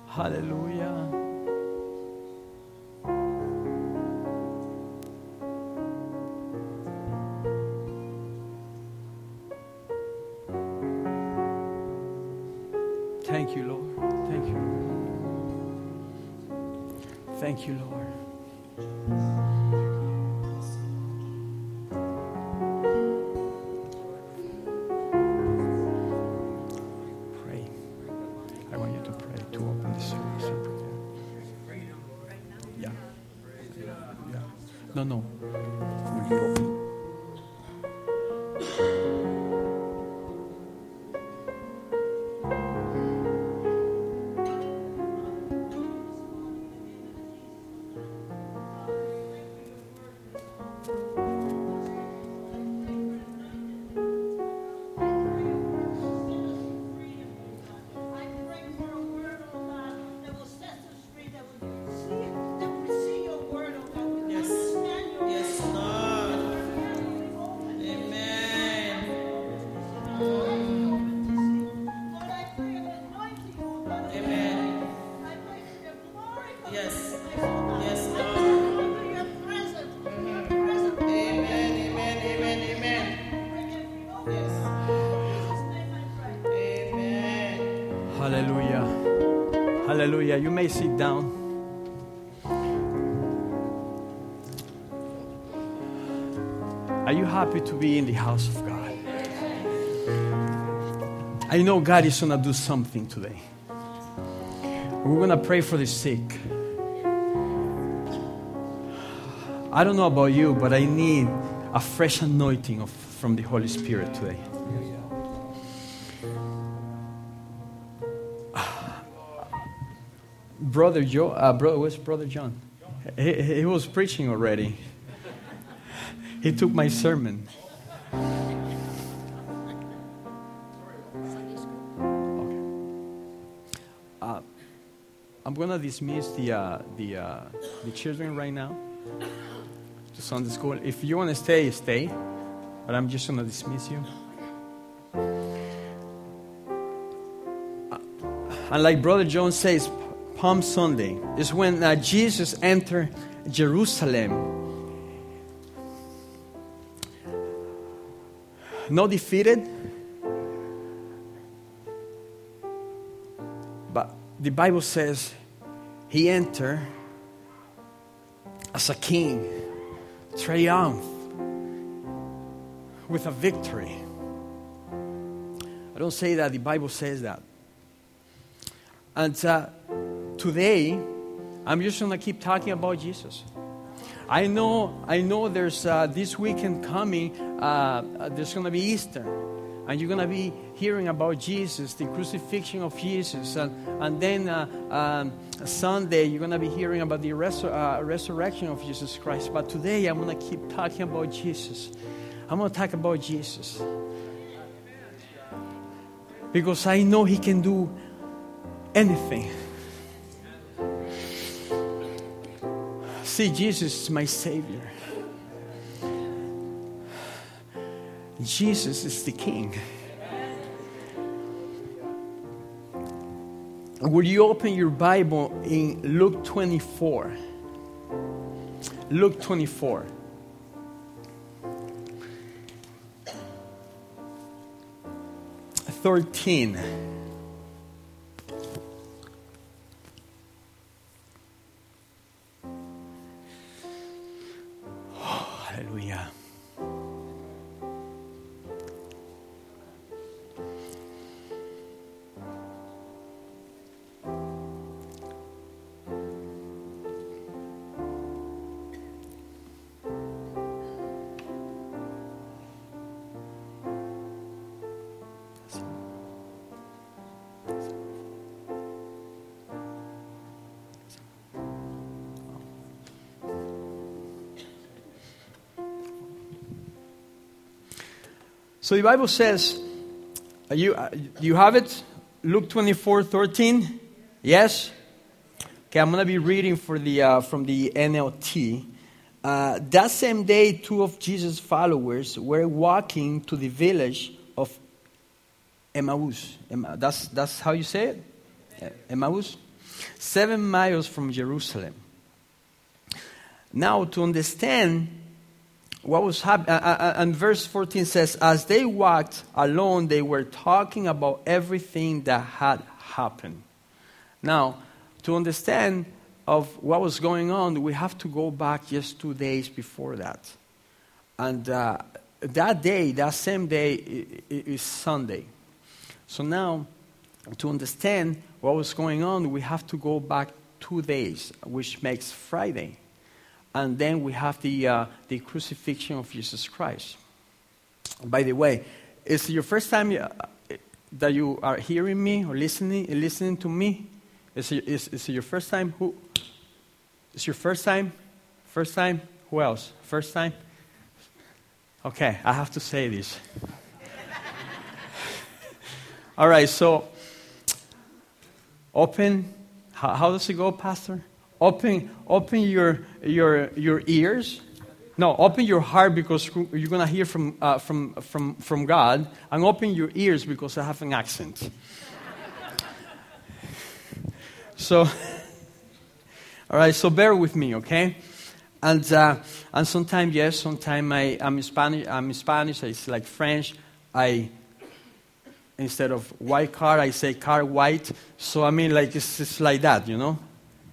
Hallelujah. Thank you, Lord. Thank you, Lord. Thank you, Lord. Pray. I want you to pray to open the service. Yeah. Yeah. No. Will you open? Hallelujah. Hallelujah. You may sit down. Are you happy to be in the house of God? I know God is going to do something today. We're going to pray for the sick. I don't know about you, but I need a fresh anointing from the Holy Spirit today. Where's Brother John? He was preaching already. He took my sermon. Okay. I'm gonna dismiss the children right now to Sunday school. If you want to stay, stay. But I'm just gonna dismiss you. And like Brother John says, Palm Sunday is when Jesus entered Jerusalem. Not defeated, but the Bible says he entered as a king, triumph, with a victory. I don't say that, the Bible says that. And today, I'm just going to keep talking about Jesus. I know there's this weekend coming, there's going to be Easter. And you're going to be hearing about Jesus, the crucifixion of Jesus. And then Sunday, you're going to be hearing about the resurrection of Jesus Christ. But today, I'm going to keep talking about Jesus. I'm going to talk about Jesus. Because I know He can do anything. See, Jesus is my Savior. Jesus is the King. Will you open your Bible in Luke 24? Luke 24. Thirteen. Hallelujah. So the Bible says, you have it? Luke 24:13? Yes? Okay, I'm going to be reading from the NLT. That same day, two of Jesus' followers were walking to the village of Emmaus. That's how you say it? Emmaus. 7 miles from Jerusalem. Now, to understand what was happening, and verse 14 says, as they walked alone, they were talking about everything that had happened. Now, to understand of what was going on, we have to go back just 2 days before that. And that day, that same day, is Sunday. So now, to understand what was going on, we have to go back 2 days, which makes Friday. And then we have the crucifixion of Jesus Christ. By the way, is it your first time that you are hearing me or listening to me? Is it your first time? Who? Is your first time? First time? Who else? First time? Okay, I have to say this. All right, so open. How does it go, Pastor? Open your ears. No, open your heart because you're gonna hear from God, and open your ears because I have an accent. So, all right. So bear with me, okay? And sometimes yes, sometimes I'm Spanish. It's like French. Instead of white car, I say car white. So I mean, like it's like that, you know.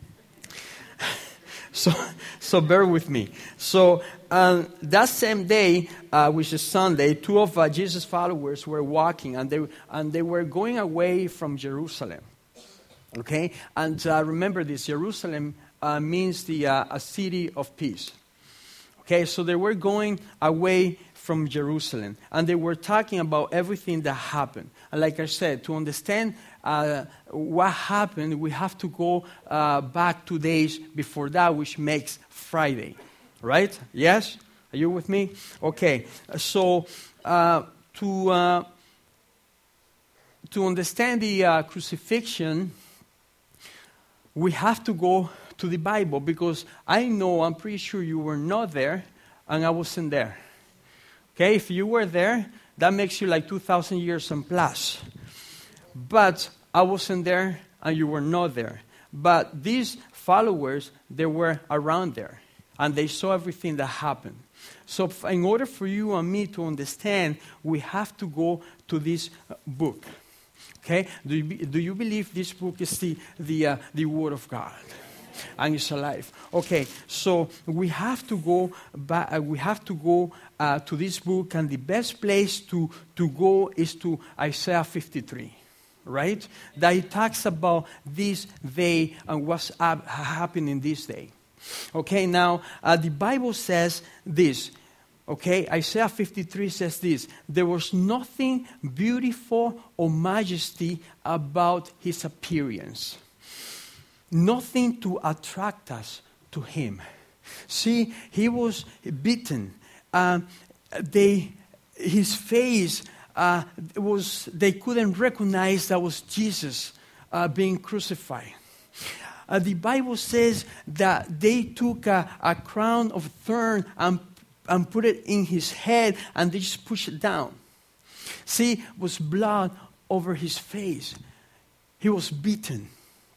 So bear with me. So that same day, which is Sunday, 2 of Jesus' followers were walking, and they were going away from Jerusalem. Okay, and remember this: Jerusalem means a city of peace. Okay, so they were going away from Jerusalem, and they were talking about everything that happened. And like I said, to understand what happened, we have to go back 2 days before that, which makes Friday. Right? Yes? Are you with me? Okay. So to understand the crucifixion, we have to go to the Bible, because I'm pretty sure you were not there, and I wasn't there. Okay? If you were there, that makes you like 2,000 years and plus. But I wasn't there, and you were not there. But these followers, they were around there, and they saw everything that happened. So in order for you and me to understand, we have to go to this book. Okay? Do you believe this book is the Word of God? And it's alive. Okay, so we have to go back. We have to go to this book, and the best place to go is to Isaiah 53, right? That it talks about this day and what's happening this day. Okay, now the Bible says this. Okay, Isaiah 53 says this: there was nothing beautiful or majesty about his appearance. Nothing to attract us to him. See, he was beaten. His face they couldn't recognize that was Jesus being crucified. The Bible says that they took a crown of thorn and put it in his head, and they just pushed it down. See, was blood over his face. He was beaten.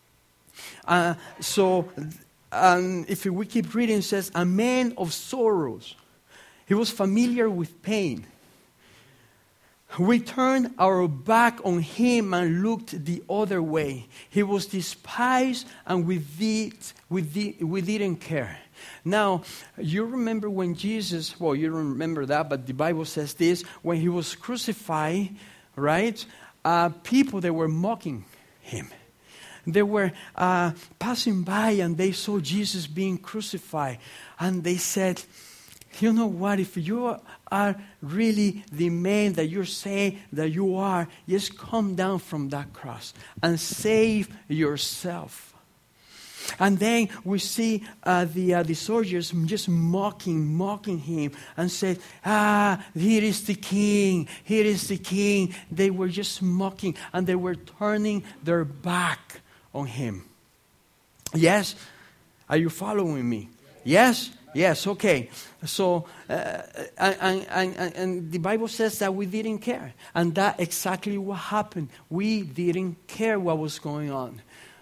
If we keep reading, it says, a man of sorrows. He was familiar with pain. We turned our back on him and looked the other way. He was despised, and we didn't care. Now, you remember when Jesus, well, you don't remember that, but the Bible says this: when he was crucified, right, people, they were mocking him. They were passing by, and they saw Jesus being crucified. And they said, you know what, if you are really the man that you're saying that you are, just come down from that cross and save yourself. And then we see the soldiers just mocking him and said, here is the king, here is the king. They were just mocking, and they were turning their back on him. Yes? Are you following me? Yes? Yes, okay. So, and the Bible says that we didn't care. And that's exactly what happened. We didn't care what was going on.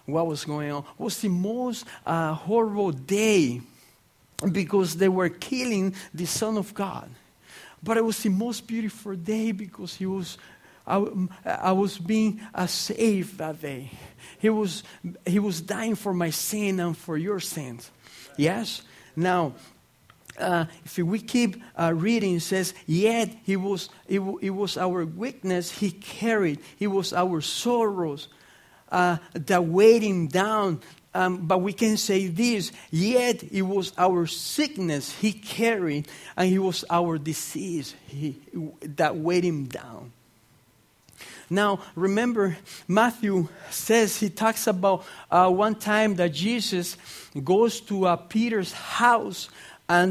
what was going on. It was the most horrible day because they were killing the Son of God. But it was the most beautiful day because I was being saved that day. He was dying for my sin and for your sins. Yes? Now, if we keep reading, it says, yet it was our weakness he carried. It was our sorrows that weighed him down. But we can say this, yet it was our sickness he carried, and it was our disease that weighed him down. Now, remember, Matthew says, he talks about one time that Jesus goes to Peter's house, and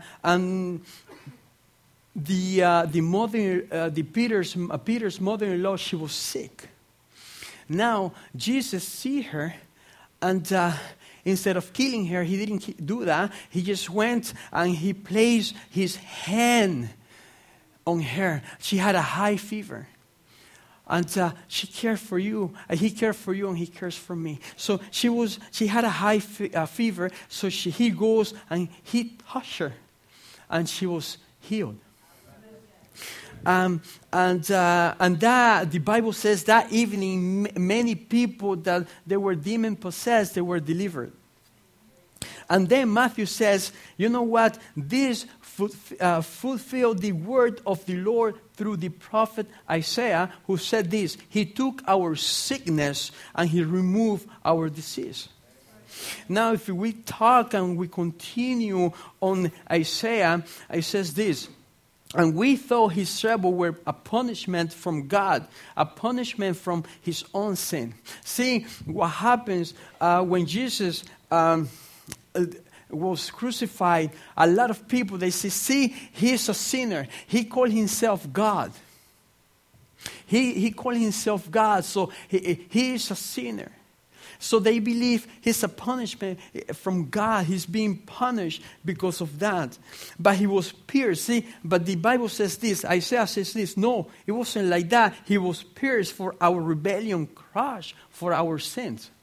Peter's mother-in-law, she was sick. Now, Jesus see her, and instead of killing her, he didn't do that. He just went and he placed his hand on her. She had a high fever. And she cared for you. He cared for you, and he cares for me. So she had a high fever. So he goes and he touched her, and she was healed. And that the Bible says that evening, many people that they were demon possessed, they were delivered. And then Matthew says, you know what? This fulfilled the word of the Lord through the prophet Isaiah, who said this, he took our sickness and he removed our disease. Now, if we talk and we continue on Isaiah, it says this, and we thought his trouble were a punishment from God, a punishment from his own sin. See, what happens when Jesus was crucified, a lot of people, they say, see, he's a sinner. He called himself God. He called himself God, so he is a sinner. So they believe he's a punishment from God. He's being punished because of that. But he was pierced. See, but the Bible says this. Isaiah says this. No, it wasn't like that. He was pierced for our rebellion, crushed for our sins.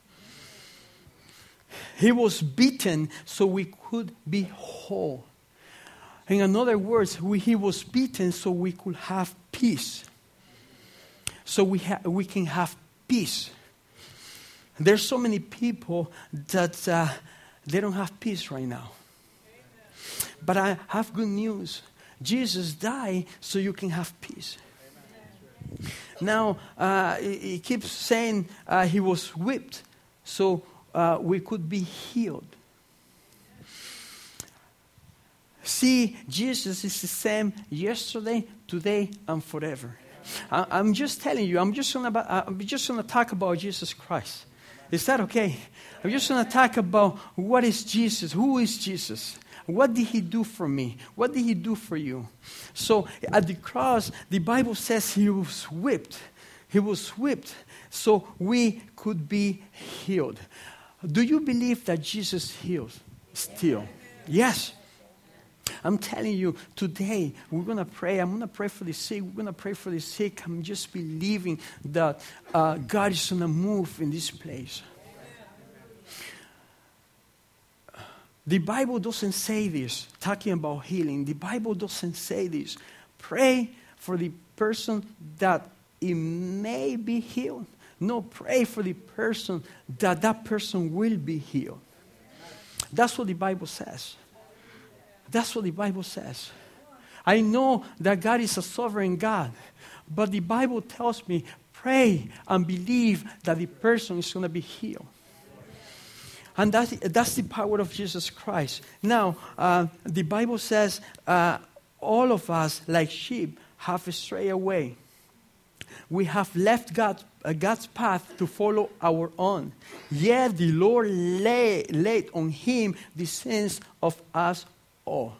He was beaten so we could be whole. In other words, he was beaten so we could have peace. So we can have peace. There's so many people that they don't have peace right now. Amen. But I have good news. Jesus died so you can have peace. Amen. Now, he keeps saying he was whipped so we could be healed. See, Jesus is the same yesterday, today, and forever. I'm just telling you, I'm just going to talk about Jesus Christ. Is that okay? I'm just going to talk about what is Jesus, who is Jesus, what did he do for me, what did he do for you. So at the cross, the Bible says he was whipped. He was whipped so we could be healed. Do you believe that Jesus heals still? Yes. I'm telling you, today we're going to pray. I'm going to pray for the sick. We're going to pray for the sick. I'm just believing that God is going to move in this place. The Bible doesn't say this, talking about healing. The Bible doesn't say this. Pray for the person that it may be healed. No, pray for the person that person will be healed. That's what the Bible says. That's what the Bible says. I know that God is a sovereign God, but the Bible tells me, pray and believe that the person is going to be healed. And that's the power of Jesus Christ. Now, the Bible says, all of us, like sheep, have strayed away. We have left God's path to follow our own. Yet the Lord laid on him the sins of us all.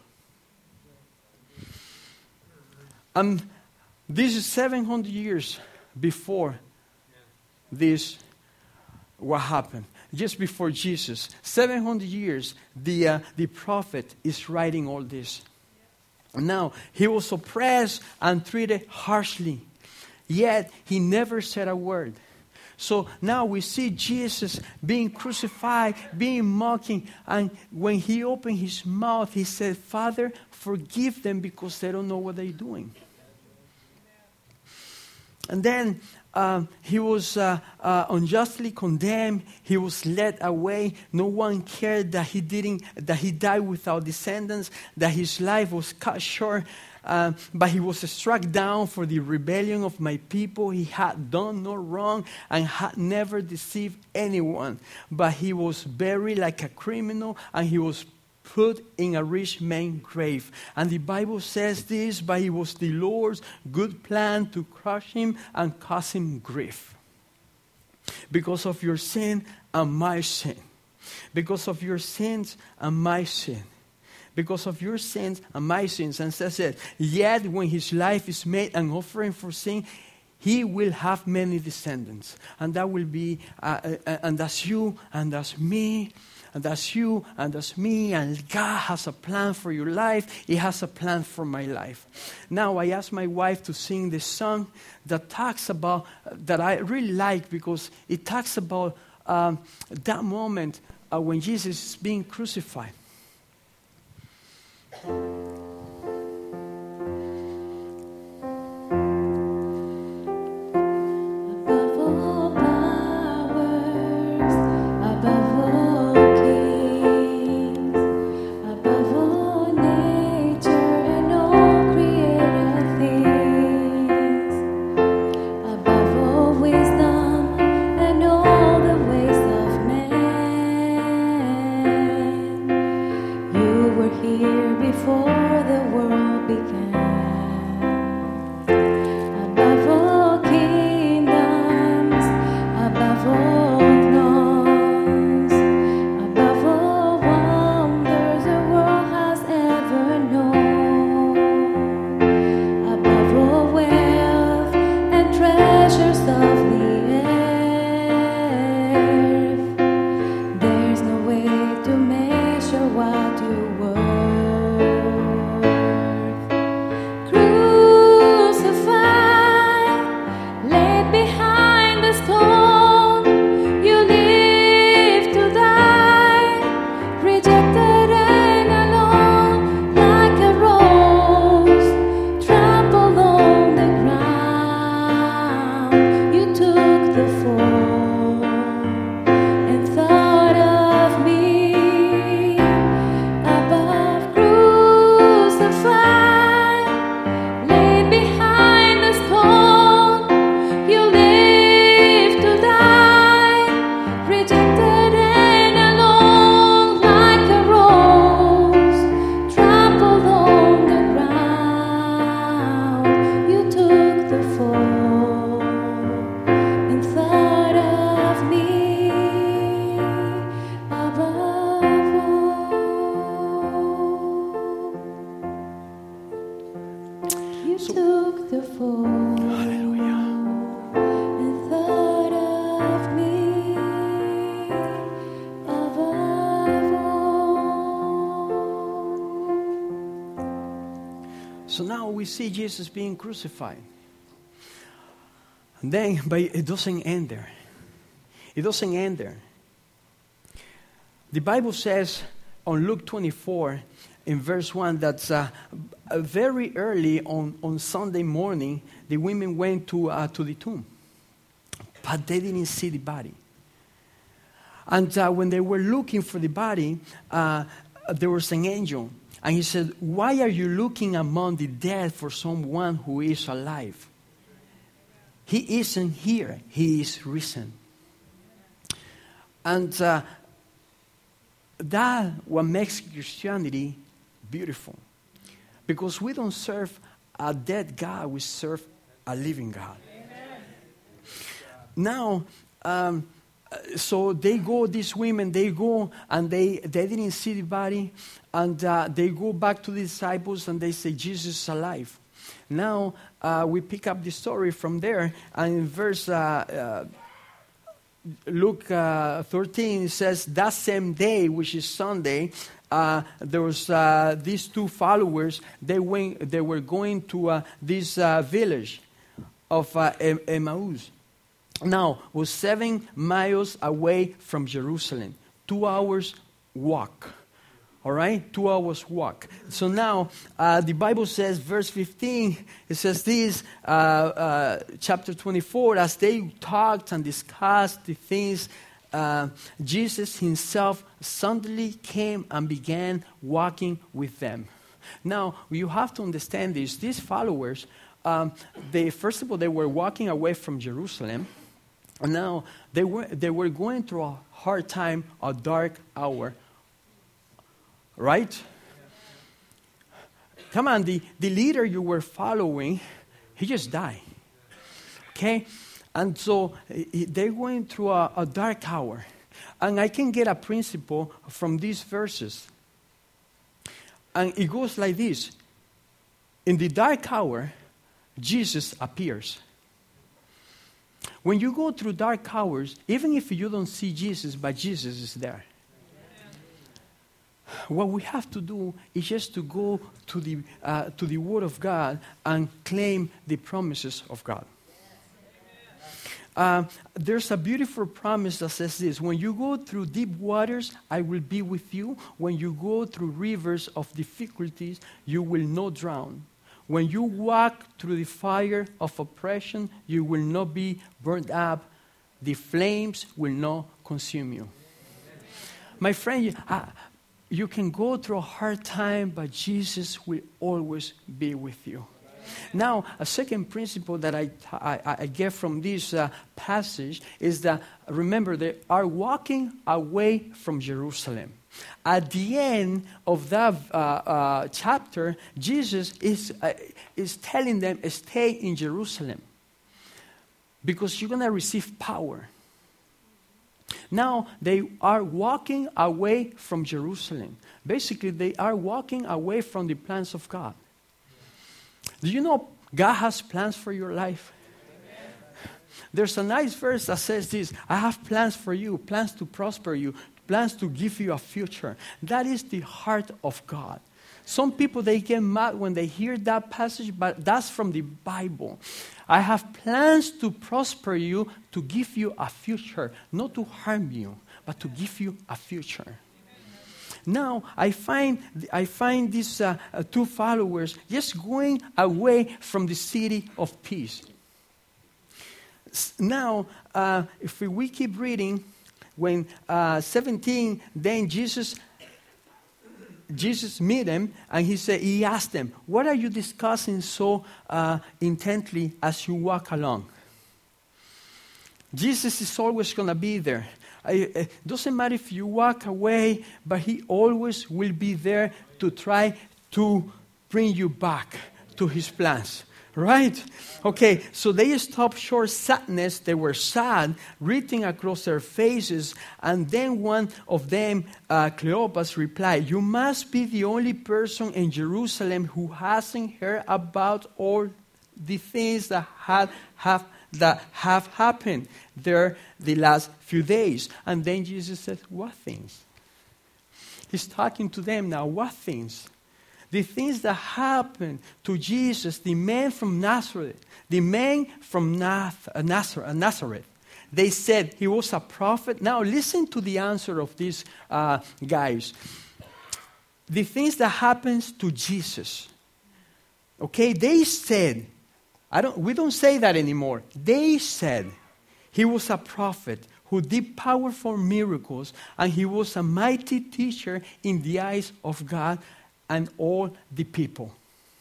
This is 700 years before this, what happened. Just before Jesus. 700 years, the prophet is writing all this. Now, he was oppressed and treated harshly. Yet, he never said a word. So now we see Jesus being crucified, being mocking. And when he opened his mouth, he said, Father, forgive them because they don't know what they're doing. And then he was unjustly condemned. He was led away. No one cared that he died without descendants, that his life was cut short. But he was struck down for the rebellion of my people. He had done no wrong and had never deceived anyone. But he was buried like a criminal, and he was put in a rich man's grave. And the Bible says this, but it was the Lord's good plan to crush him and cause him grief. Because of your sin and my sin. Because of your sins and my sin. Because of your sins and my sins. And says it, yet when his life is made an offering for sin, he will have many descendants. And that will be, and that's you, and that's me, and that's you, and that's me, and God has a plan for your life. He has a plan for my life. Now, I asked my wife to sing this song that talks about, that I really like, because it talks about that moment when Jesus is being crucified. So now we see Jesus being crucified. And then, but it doesn't end there. It doesn't end there. The Bible says on Luke 24, in verse 1, that very early on Sunday morning, the women went to the tomb. But they didn't see the body. And when they were looking for the body, there was an angel. And he said, why are you looking among the dead for someone who is alive? He isn't here. He is risen. And that what makes Christianity beautiful. Because we don't serve a dead God. We serve a living God. Amen. Now, so they go, these women, they go and they didn't see the body. And they go back to the disciples and they say, Jesus is alive. Now, we pick up the story from there. And in verse Luke 13, it says, that same day, which is Sunday, there was these two followers. They were going to this village of Emmaus. now was 7 miles away from Jerusalem. 2 hours walk. All right? 2 hours walk. So now, the Bible says, verse 15, it says this, chapter 24, as they talked and discussed the things, Jesus himself suddenly came and began walking with them. Now, you have to understand this. These followers, first of all, they were walking away from Jerusalem. And now, they were going through a hard time, a dark hour. Right? Come on, the leader you were following, he just died. Okay? And so they're going through a dark hour. And I can get a principle from these verses. And it goes like this. In the dark hour, Jesus appears. When you go through dark hours, even if you don't see Jesus, but Jesus is there. What we have to do is just to go to the Word of God and claim the promises of God. There's a beautiful promise that says this: when you go through deep waters, I will be with you. When you go through rivers of difficulties, you will not drown. When you walk through the fire of oppression, you will not be burned up. The flames will not consume you. My friend, you can go through a hard time, but Jesus will always be with you. Now, a second principle that I get from this passage is that, remember, they are walking away from Jerusalem. At the end of that chapter, Jesus is telling them, stay in Jerusalem, because you're going to receive power. Now, they are walking away from Jerusalem. Basically, they are walking away from the plans of God. Do you know God has plans for your life? Amen. There's a nice verse that says this: I have plans for you, plans to prosper you, plans to give you a future. That is the heart of God. Some people, they get mad when they hear that passage, but that's from the Bible. I have plans to prosper you, to give you a future, not to harm you, but to give you a future. Now, I find these two followers just going away from the city of peace. Now, if we keep reading, when 17, then Jesus met them, and he asked them, what are you discussing so intently as you walk along? Jesus is always going to be there. It doesn't matter if you walk away, but he always will be there to try to bring you back to his plans. Right? Okay, so they stopped short sadness. They were sad, written across their faces. And then one of them, Cleopas, replied, you must be the only person in Jerusalem who hasn't heard about all the things that have happened there the last few days. And then Jesus said, what things? He's talking to them now. What things? The things that happened to Jesus, the man from Nazareth. The man from Nazareth. They said he was a prophet. Now listen to the answer of these guys. The things that happens to Jesus. Okay, they said, we don't say that anymore. They said he was a prophet who did powerful miracles, and he was a mighty teacher in the eyes of God and all the people.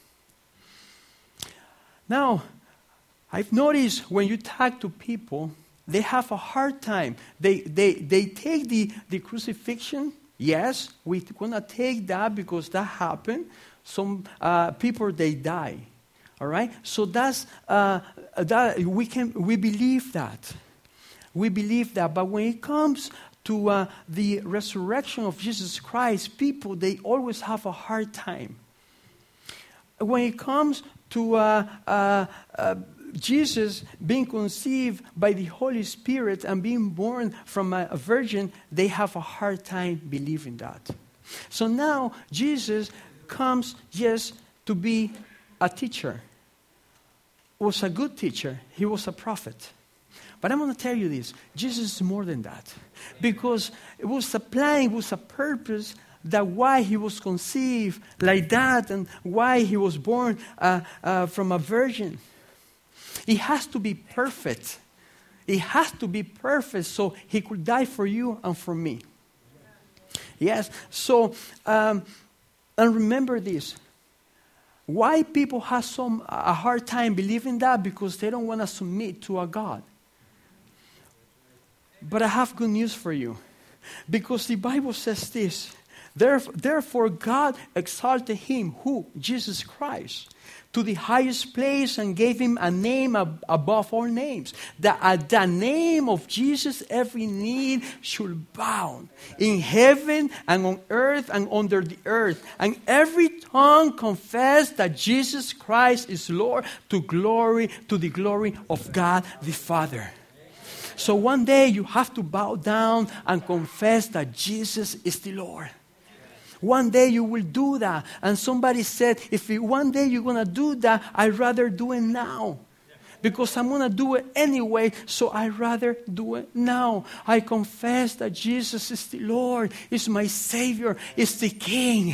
Now, I've noticed when you talk to people, they have a hard time. They take the crucifixion. Yes, we're going to take that because that happened. Some people, they die. All right? So that's that we believe that. We believe that. But when it comes to the resurrection of Jesus Christ, people, they always have a hard time. When it comes to Jesus being conceived by the Holy Spirit and being born from a virgin, they have a hard time believing that. So now Jesus comes just to be a teacher. He was a good teacher. He was a prophet. But I'm going to tell you this. Jesus is more than that. Because it was a plan, it was a purpose that why he was conceived like that and why he was born from a virgin. He has to be perfect. He has to be perfect so he could die for you and for me. Yes, so, and remember this. Why people have a hard time believing that? Because they don't want to submit to a God. But I have good news for you. Because the Bible says this. Therefore God exalted him, who? Jesus Christ, to the highest place and gave him a name above all names. That at the name of Jesus every knee should bow in heaven and on earth and under the earth. And every tongue confess that Jesus Christ is Lord to the glory of God the Father. So one day you have to bow down and confess that Jesus is the Lord. One day you will do that. And somebody said, one day you're going to do that, I'd rather do it now. Because I'm going to do it anyway, so I'd rather do it now. I confess that Jesus is the Lord, is my Savior, is the King.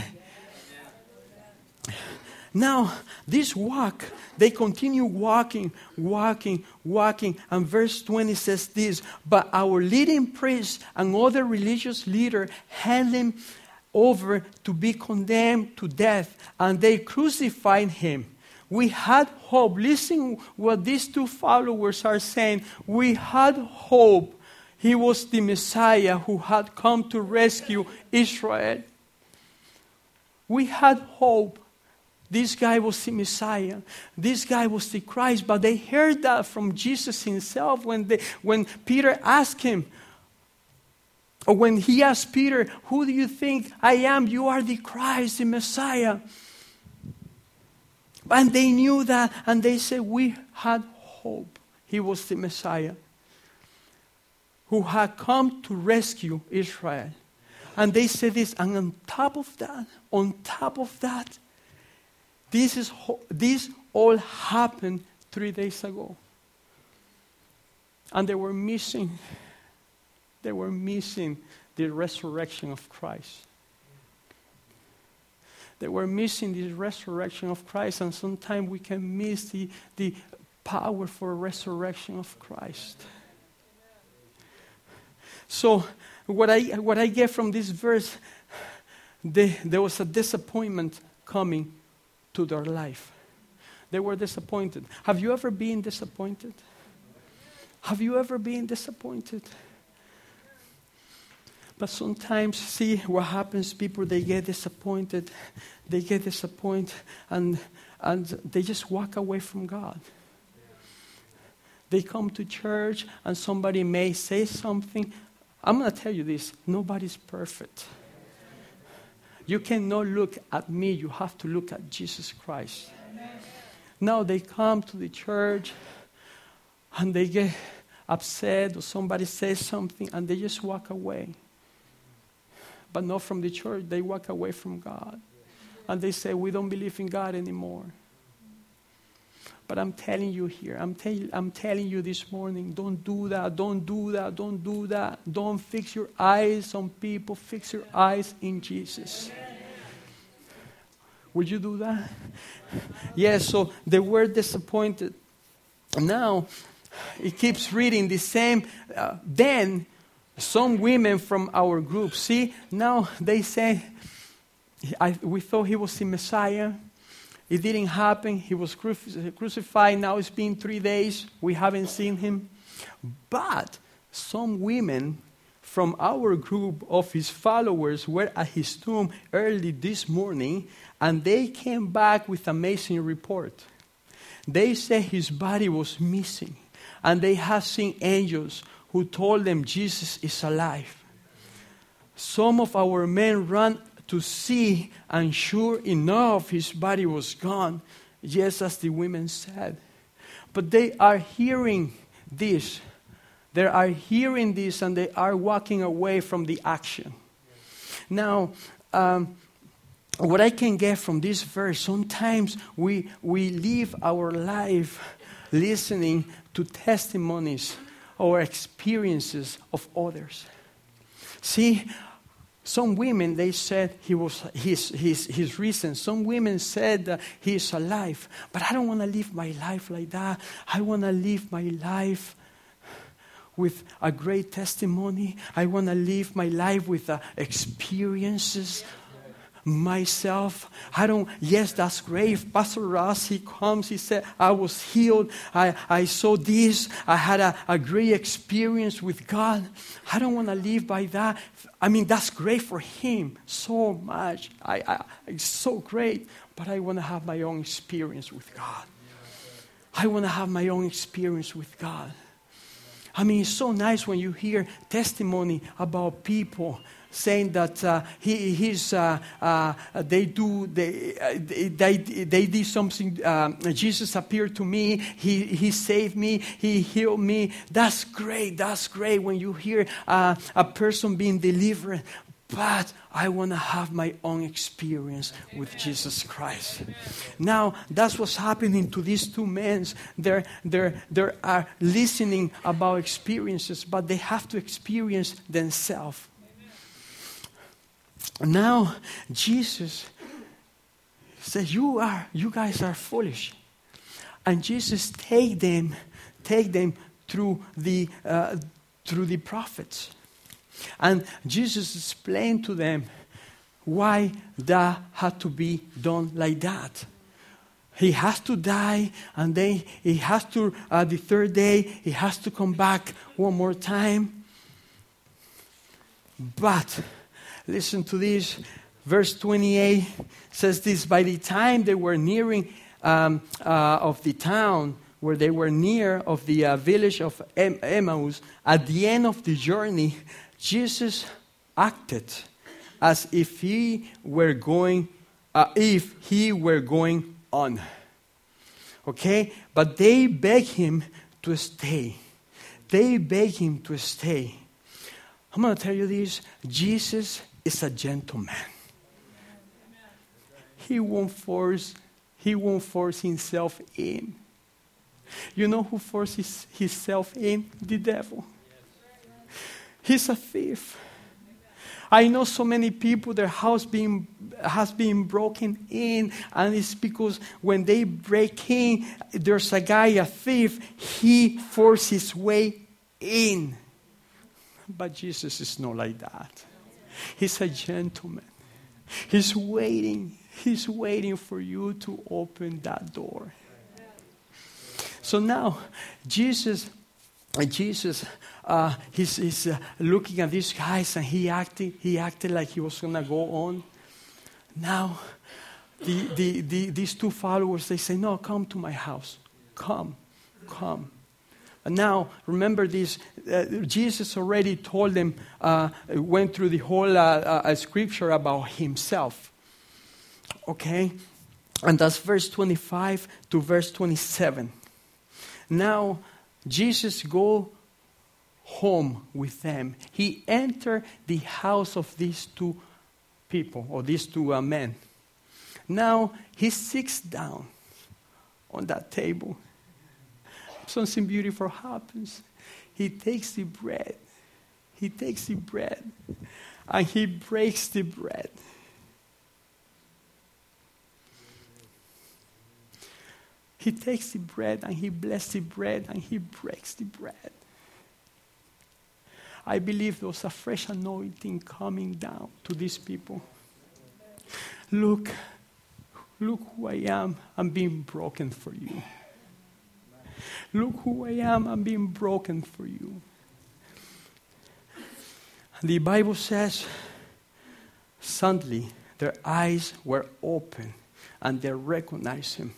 Now, this walk, they continue walking. And verse 20 says this, but our leading priests and other religious leaders handed him over to be condemned to death, and they crucified him. We had hope. Listen what these two followers are saying. We had hope. He was the Messiah who had come to rescue Israel. We had hope. This guy was the Messiah. This guy was the Christ. But they heard that from Jesus himself when Peter asked him, or when he asked Peter, who do you think I am? You are the Christ, the Messiah. And they knew that, and they said, we had hope. He was the Messiah who had come to rescue Israel. And they said this, and on top of that, this all happened 3 days ago. And they were missing the resurrection of Christ. They were missing the resurrection of Christ, and sometimes we can miss the power for resurrection of Christ. So what I get from this verse, there was a disappointment coming to their life. They were disappointed. Have you ever been disappointed? Have you ever been disappointed? But sometimes, see what happens, people, they get disappointed, and they just walk away from God. They come to church, and somebody may say something. I'm going to tell you this, nobody's perfect. You cannot look at me, you have to look at Jesus Christ. Now they come to the church, and they get upset, or somebody says something, and they just walk away. But not from the church. They walk away from God. And they say, we don't believe in God anymore. But I'm telling you here, I'm telling you this morning, don't do that, don't do that, don't do that. Don't fix your eyes on people, fix your eyes in Jesus. Would you do that? Yes, so they were disappointed. Now, it keeps reading the same. Then, some women from our group, see, now they say, we thought he was the Messiah. It didn't happen. He was crucified. Now it's been 3 days. We haven't seen him. But some women from our group of his followers were at his tomb early this morning, and they came back with an amazing report. They said his body was missing, and they have seen angels who told them Jesus is alive. Some of our men ran to see, and sure enough, his body was gone, just as the women said. But they are hearing this. They are hearing this, and they are walking away from the action. Now, what I can get from this verse, sometimes we live our life listening to testimonies our experiences of others. See, some women, they said his reason. Some women said that he is alive. But I don't want to live my life like that. I want to live my life with a great testimony. I want to live my life with experiences myself. Yes, that's great. Pastor Ross, he comes, he said, I was healed. I saw this. I had a great experience with God. I don't want to live by that. I mean, that's great for him so much. It's so great. But I want to have my own experience with God. I want to have my own experience with God. I mean, it's so nice when you hear testimony about people saying that they did something. Jesus appeared to me. He saved me. He healed me. That's great. That's great when you hear a person being delivered. But I want to have my own experience with Jesus Christ. Now, that's what's happening to these two men. They are listening about experiences, but they have to experience themselves. Now, Jesus says, you guys are foolish. And Jesus take them through the prophets. And Jesus explained to them why that had to be done like that. He has to die, and then he has to, the third day, he has to come back one more time. But, listen to this, verse 28 says this, by the time they were nearing of the town, where they were near of the village of Emmaus, at the end of the journey, Jesus acted as if he were going on. Okay? But they begged him to stay. I'm going to tell you this. Jesus is a gentleman. He won't force himself in. You know who forces himself in? The devil. He's a thief. I know so many people, their house has been broken in, and it's because when they break in, there's a guy, a thief, he forces his way in. But Jesus is not like that. He's a gentleman. He's waiting for you to open that door. So now, Jesus, he's looking at these guys, and he acted like he was going to go on. Now, these two followers, they say, no, come to my house. Come. And now, remember this, Jesus already told them, went through the whole scripture about himself. Okay? And that's verse 25 to verse 27. Now, Jesus go home with them. He entered the house of these two people, or these two men. Now, he sits down on that table. Something beautiful happens. He takes the bread. And he breaks the bread. He takes the bread and he blesses the bread and he breaks the bread. I believe there was a fresh anointing coming down to these people. Look who I am. I'm being broken for you. Look who I am. I'm being broken for you. The Bible says, suddenly their eyes were open and they recognized him.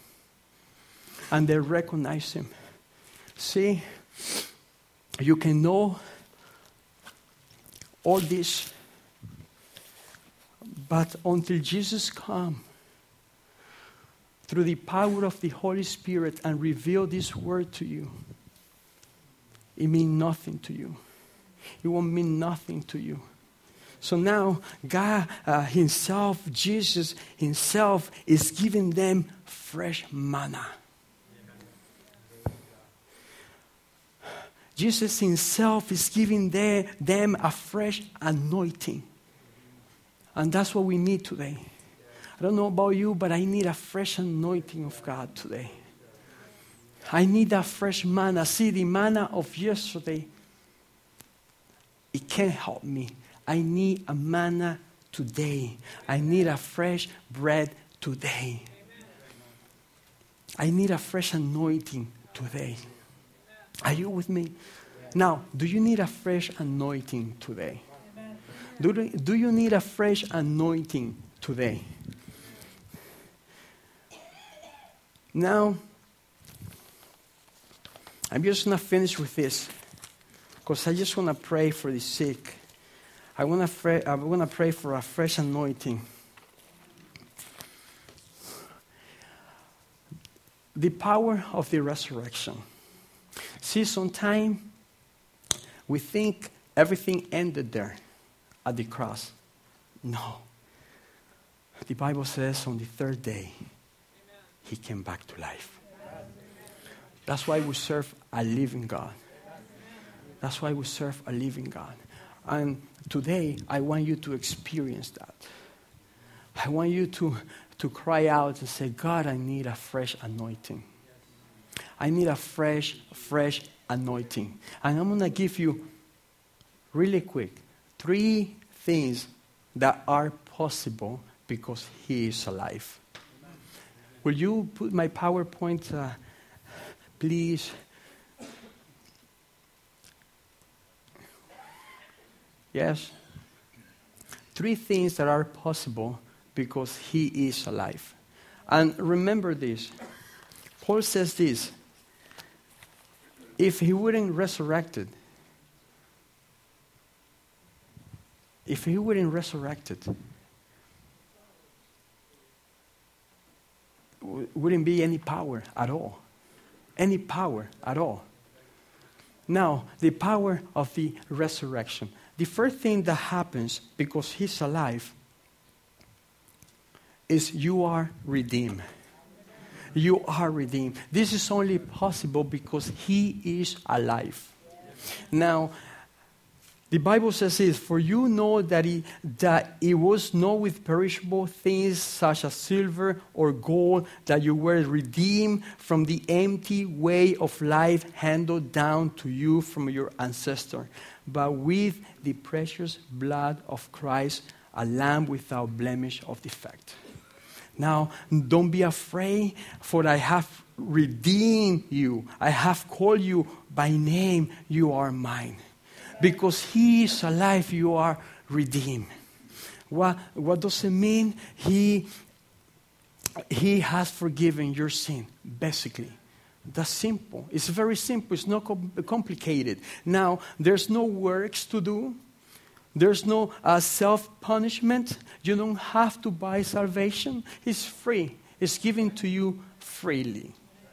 See, you can know all this, but until Jesus comes through the power of the Holy Spirit and reveal this word to you, it means nothing to you. It won't mean nothing to you. So now, God himself, Jesus himself, is giving them fresh manna. Jesus himself is giving them a fresh anointing. And that's what we need today. I don't know about you, but I need a fresh anointing of God today. I need that fresh manna. See, the manna of yesterday, it can't help me. I need a manna today. I need a fresh bread today. I need a fresh anointing today. Are you with me? Now, do you need a fresh anointing today? Do you need a fresh anointing today? Now, I'm just going to finish with this, because I just want to pray for the sick. I want to pray for a fresh anointing. The power of the resurrection. See, sometimes we think everything ended there at the cross. No. The Bible says on the third day, he came back to life. That's why we serve a living God. That's why we serve a living God. And today, I want you to experience that. I want you to cry out and say, God, I need a fresh anointing. I need a fresh anointing. And I'm going to give you, really quick, 3 things that are possible because he is alive. Will you put my PowerPoint, please? Yes. 3 things that are possible because he is alive. And remember this. Paul says this. If he weren't resurrected, wouldn't be any power at all. Any power at all. Now, the power of the resurrection. The first thing that happens because he's alive is you are redeemed. You are redeemed. This is only possible because he is alive. Now, the Bible says this, for you know that it was not with perishable things such as silver or gold that you were redeemed from the empty way of life handed down to you from your ancestor, but with the precious blood of Christ, a lamb without blemish or defect. Now, don't be afraid, for I have redeemed you. I have called you by name. You are mine. Because he is alive, you are redeemed. What does it mean? He has forgiven your sin, basically. That's simple. It's very simple. It's not complicated. Now, there's no works to do. There's no self-punishment. You don't have to buy salvation. It's free. It's given to you freely.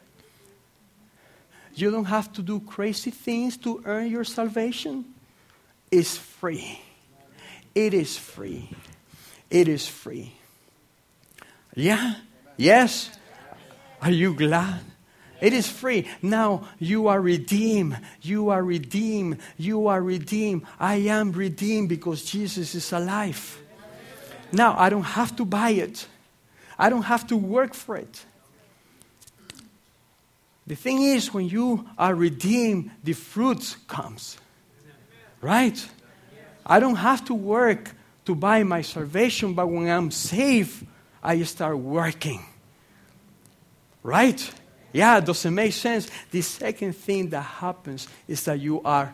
You don't have to do crazy things to earn your salvation. It's free. It is free. It is free. Yeah? Yes? Are you glad? It is free. Now you are redeemed. You are redeemed. You are redeemed. I am redeemed because Jesus is alive. Now I don't have to buy it. I don't have to work for it. The thing is, when you are redeemed, the fruits comes. Right? I don't have to work to buy my salvation, but when I'm saved, I start working. Right? Yeah, does it make sense? The second thing that happens is that you are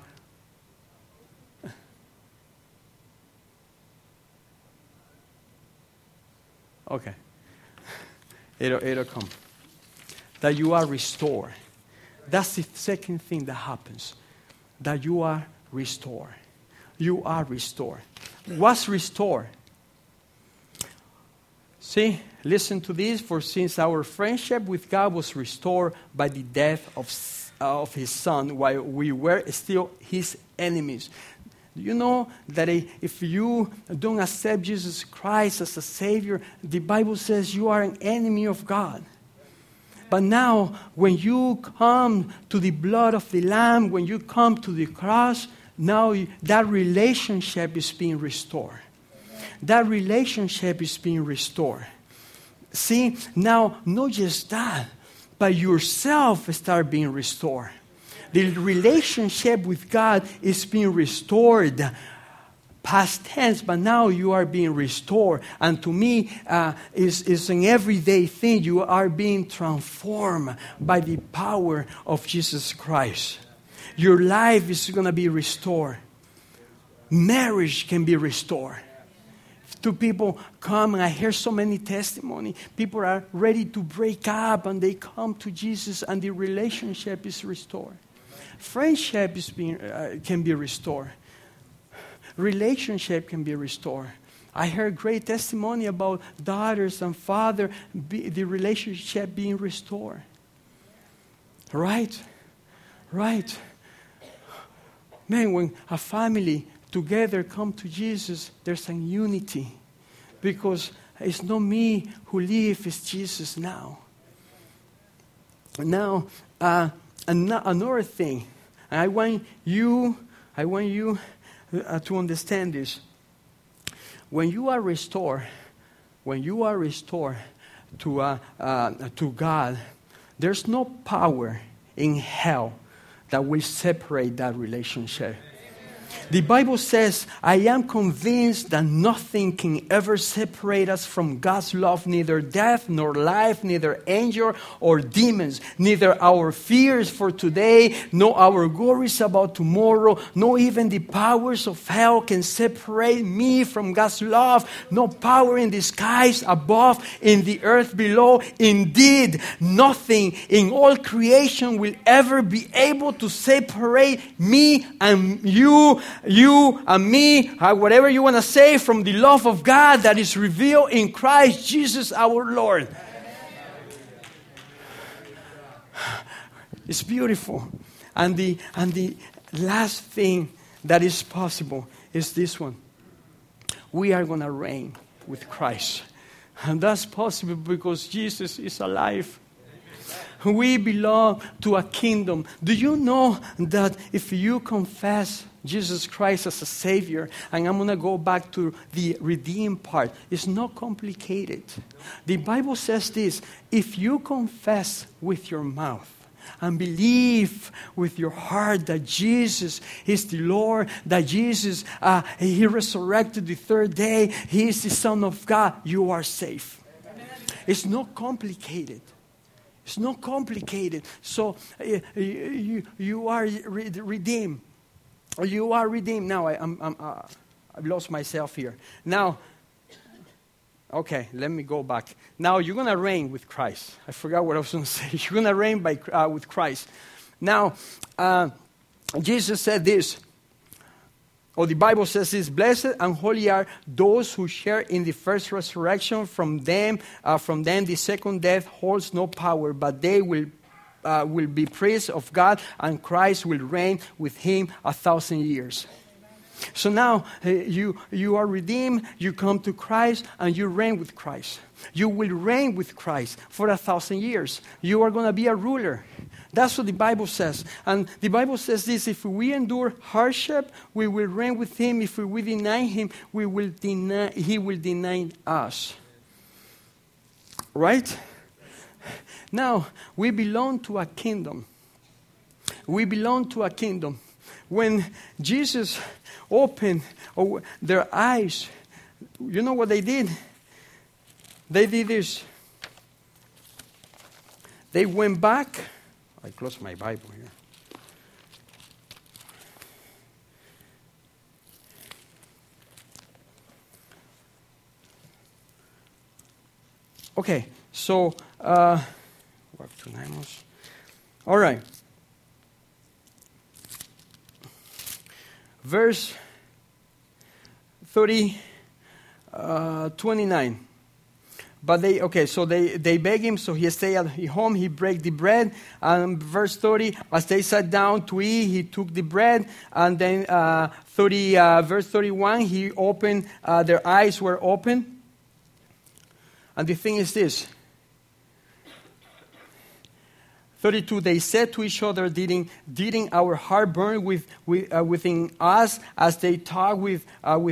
okay. It'll come. That you are restored. That's the second thing that happens. That you are restored. You are restored. What's restored? See, listen to this. For since our friendship with God was restored by the death of his Son, while we were still his enemies. Do you know that if you don't accept Jesus Christ as a Savior, the Bible says you are an enemy of God. But now, when you come to the blood of the Lamb, when you come to the cross, now that relationship is being restored. That relationship is being restored. See, now, not just that, but yourself start being restored. The relationship with God is being restored. Past tense, but now you are being restored. And to me, is an everyday thing. You are being transformed by the power of Jesus Christ. Your life is going to be restored. Marriage can be restored. Two people come, and I hear so many testimony. People are ready to break up, and they come to Jesus, and the relationship is restored. Friendship can be restored. Relationship can be restored. I heard great testimony about daughters and father, the relationship being restored. Right? Man, when a family together come to Jesus, there's a unity. Because it's not me who live, it's Jesus now. Now, another thing, I want you to understand this. When you are restored to God, there's no power in hell that will separate that relationship. The Bible says, I am convinced that nothing can ever separate us from God's love, neither death nor life, neither angel or demons, neither our fears for today, nor our worries about tomorrow, nor even the powers of hell can separate me from God's love. No power in the skies above, in the earth below. Indeed, nothing in all creation will ever be able to separate me and you and me, whatever you want to say, from the love of God that is revealed in Christ Jesus our Lord. It's beautiful. And the last thing that is possible is this one. We are going to reign with Christ. And that's possible because Jesus is alive. We belong to a kingdom. Do you know that if you confess Jesus Christ as a Savior, and I'm going to go back to the redeemed part, it's not complicated. The Bible says this, if you confess with your mouth and believe with your heart that Jesus is the Lord, that Jesus, He resurrected the third day, He is the Son of God, you are safe. Amen. It's not complicated. It's not complicated. So you are redeemed. You are redeemed. Now I've lost myself here. Now, okay, let me go back. Now you're gonna reign with Christ. I forgot what I was gonna say. You're gonna reign with Christ. Now, Jesus said this. Or the Bible says this, blessed and holy are those who share in the first resurrection. From them the second death holds no power, but they will be priests of God, and Christ will reign with Him 1,000 years. So now you are redeemed, you come to Christ, and you reign with Christ. You will reign with Christ for 1,000 years. You are going to be a ruler. That's what the Bible says. And the Bible says this, if we endure hardship, we will reign with Him. If we deny Him, He will deny us. Right? Now, we belong to a kingdom. We belong to a kingdom. When Jesus opened their eyes, you know what they did? They did this. They went back. I closed my Bible here. Okay, so, all right. Verse 29. But they beg him, so he stayed at home, he break the bread. And verse 30, as they sat down to eat, he took the bread. And then verse 31, he opened, their eyes were open. And the thing is this, 32, they said to each other, didn't our heart burn within us as he talked with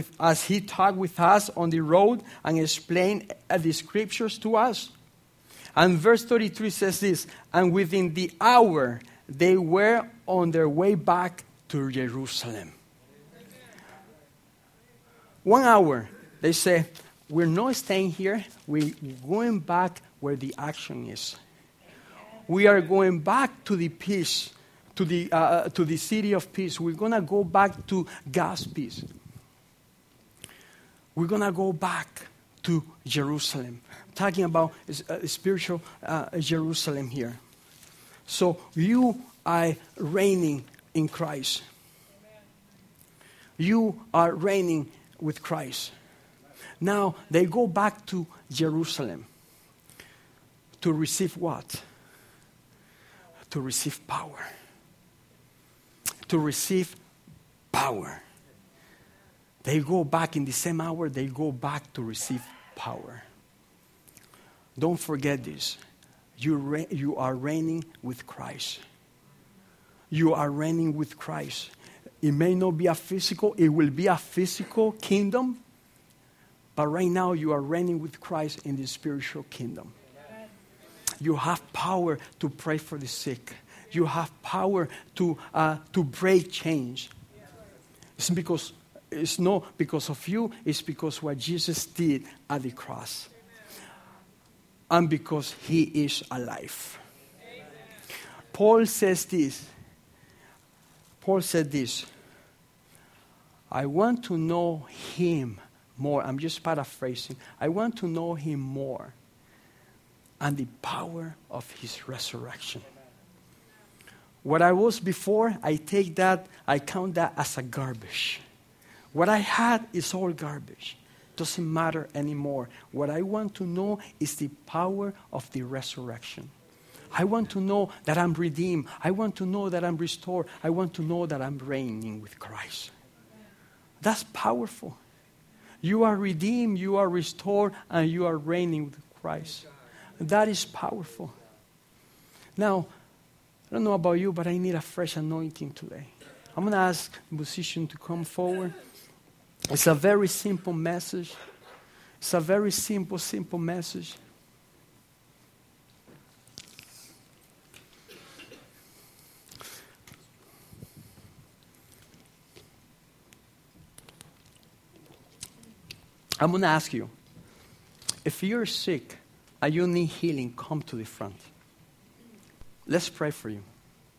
us on the road and explained the scriptures to us? And verse 33 says this, and within the hour they were on their way back to Jerusalem. 1 hour, they say, we're not staying here, we're going back where the action is. We are going back to the peace, to the city of peace. We're going to go back to God's peace. We're going to go back to Jerusalem. I'm talking about spiritual Jerusalem here. So you are reigning in Christ. You are reigning with Christ. Now they go back to Jerusalem to receive what? To receive power. To receive power. They go back in the same hour, they go back to receive power. Don't forget this. You are reigning with Christ. You are reigning with Christ. It may not be it will be a physical kingdom, but right now you are reigning with Christ in the spiritual kingdom. You have power to pray for the sick. You have power to break chains. It's not because of you. It's because what Jesus did at the cross, and because He is alive. Paul says this. Paul said this. I want to know Him more. I'm just paraphrasing. I want to know Him more. And the power of His resurrection. What I was before, I count that as a garbage. What I had is all garbage. Doesn't matter anymore. What I want to know is the power of the resurrection. I want to know that I'm redeemed. I want to know that I'm restored. I want to know that I'm reigning with Christ. That's powerful. You are redeemed, you are restored, and you are reigning with Christ. That is powerful. Now, I don't know about you, but I need a fresh anointing today. I'm going to ask the musician to come forward. It's a very simple message. It's a very simple message. I'm going to ask you, if you're sick and you need healing, come to the front. Let's pray for you.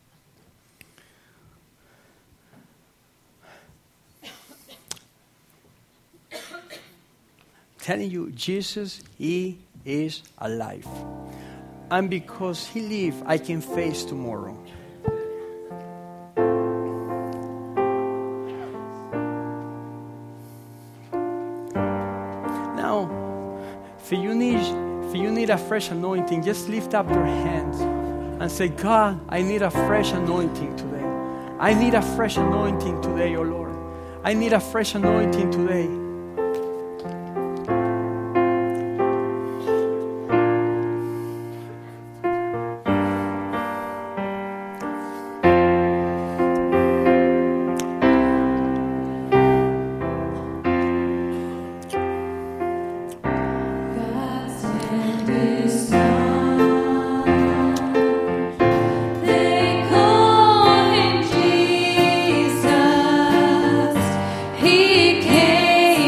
Telling you, Jesus, He is alive. And because He lives, I can face tomorrow. Now, if you need a fresh anointing, just lift up your hands and say, God, I need a fresh anointing today. I need a fresh anointing today, oh Lord. I need a fresh anointing today. He came.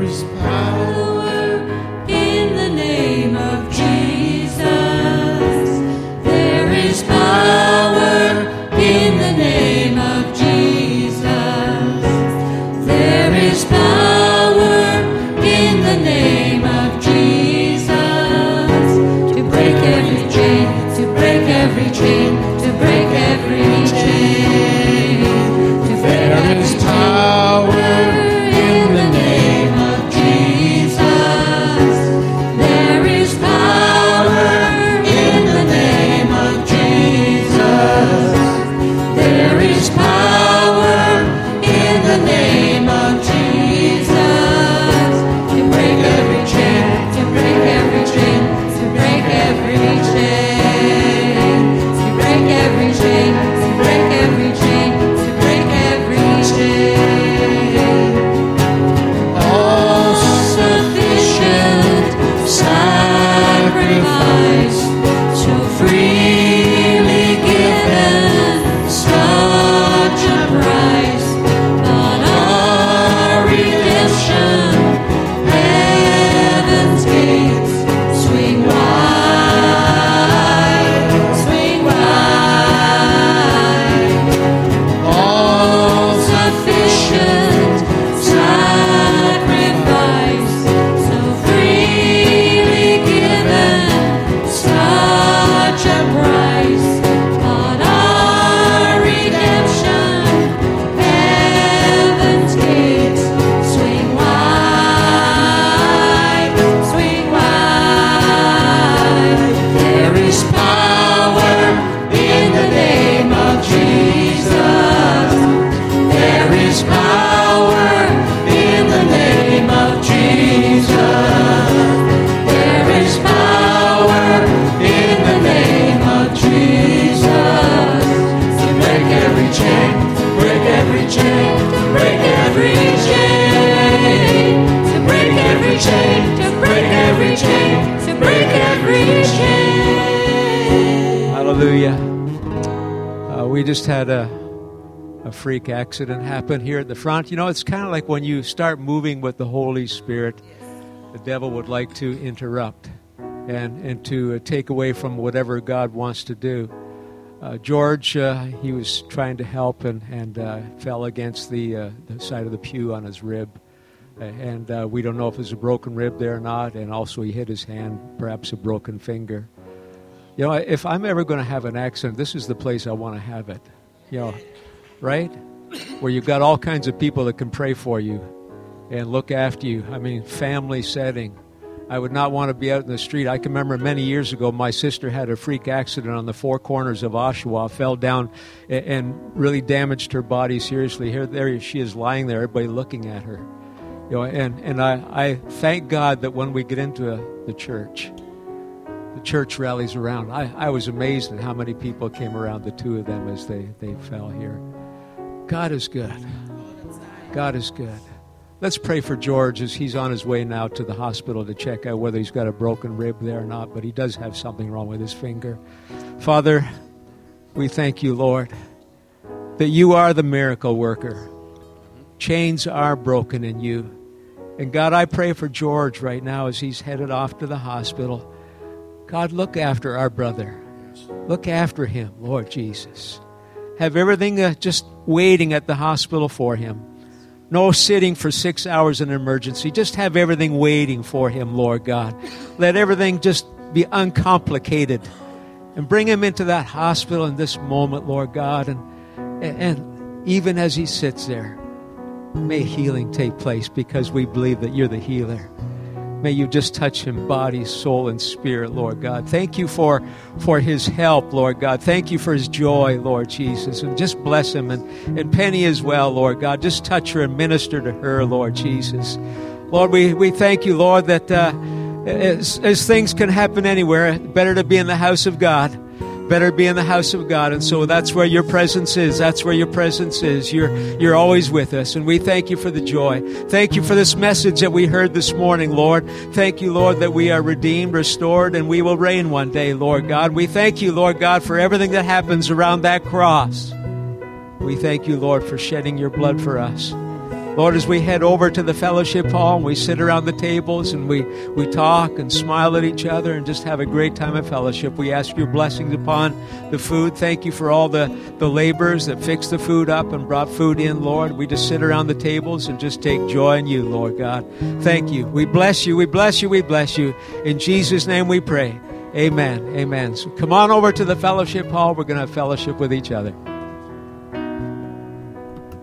is power in the name of Jesus. There is power in the name of Jesus. There is power in the name of Jesus to break every chain, to break every chain, to break every chain. There is power in the name of Jesus. There is power in the name of Jesus. There is power in the name of Jesus to break every chain, to break every chain, to break every chain, to break every chain, to break every chain, to break every chain. All sufficient sacrifice, so freely given, such a price, but our redemption, heaven's gates swing wide, swing wide. All sufficient sacrifice, so freely given, such a price, but our redemption, heaven's gates swing wide, swing wide. There is power in the name of Jesus. There is power in the name of Jesus. There is power in the name of Jesus to break every chain, to break every chain, to break every chain, to break every chain, to break every chain, to break every chain. Hallelujah. We just had a freak accident happen here at the front. You know, it's kind of like when you start moving with the Holy Spirit, the devil would like to interrupt and to take away from whatever God wants to do. George, he was trying to help and fell against the side of the pew on his rib. And we don't know if it's a broken rib there or not. And also he hit his hand, perhaps a broken finger. You know, if I'm ever going to have an accident, this is the place I want to have it. You know, right? Where you've got all kinds of people that can pray for you and look after you. I mean, family setting. I would not want to be out in the street. I can remember many years ago, my sister had a freak accident on the four corners of Oshawa, fell down and really damaged her body seriously. Here, there she is lying there, everybody looking at her. You know, and I thank God that when we get into the church rallies around. I was amazed at how many people came around the two of them as they fell here. God is good. God is good. Let's pray for George as he's on his way now to the hospital to check out whether he's got a broken rib there or not, but he does have something wrong with his finger. Father, we thank you, Lord, that you are the miracle worker. Chains are broken in you. And God, I pray for George right now as he's headed off to the hospital. God, look after our brother. Look after him, Lord Jesus. Have everything just waiting at the hospital for him. No sitting for 6 hours in an emergency. Just have everything waiting for him, Lord God. Let everything just be uncomplicated. And bring him into that hospital in this moment, Lord God. And even as he sits there, may healing take place because we believe that you're the healer. May you just touch him, body, soul, and spirit, Lord God. Thank you for his help, Lord God. Thank you for his joy, Lord Jesus. And just bless him. And Penny as well, Lord God. Just touch her and minister to her, Lord Jesus. Lord, we thank you, Lord, that as things can happen anywhere, better to be in the house of God. Better be in the house of God. And so that's where your presence is. That's where your presence is. You're always with us. And we thank you for the joy. Thank you for this message that we heard this morning, Lord. Thank you, Lord, that we are redeemed, restored, and we will reign one day, Lord God. We thank you, Lord God, for everything that happens around that cross. We thank you, Lord, for shedding your blood for us. Lord, as we head over to the fellowship hall and we sit around the tables and we talk and smile at each other and just have a great time of fellowship, we ask your blessings upon the food. Thank you for all the laborers that fixed the food up and brought food in, Lord. We just sit around the tables and just take joy in you, Lord God. Thank you. We bless you. We bless you. We bless you. In Jesus' name we pray. Amen. Amen. So come on over to the fellowship hall. We're going to have fellowship with each other.